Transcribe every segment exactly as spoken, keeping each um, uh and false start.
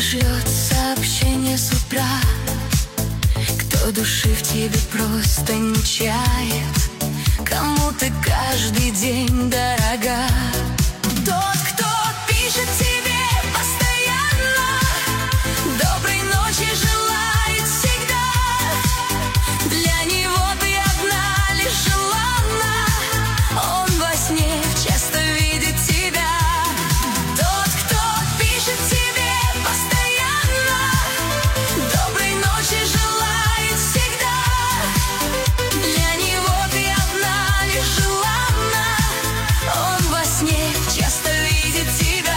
шлет сообщение с утра, кто души в тебе просто не чает, кому ты каждый день дорога. Тот, кто пишет тебе постоянно, доброй ночи желает всегда. Для него ты одна лишь желанна, он во сне часто видит тебя. Тот, кто пишет тебе постоянно, доброй ночи желает всегда. Для него ты одна лишь желанна, он во сне часто видит тебя.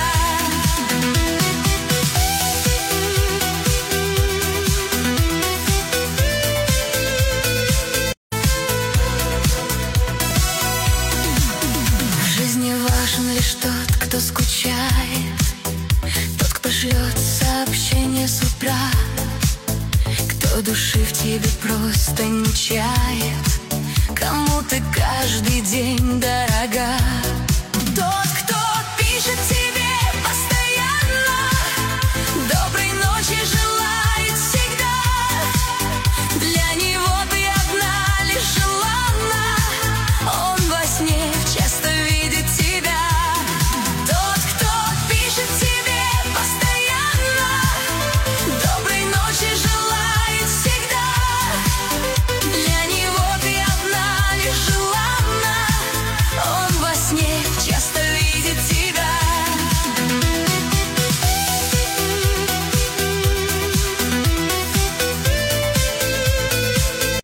В жизни важен лишь тот, кто скучает, тот, кто шлет сообщение с утра, кто души в тебе просто не чает, кому ты каждый день дорога.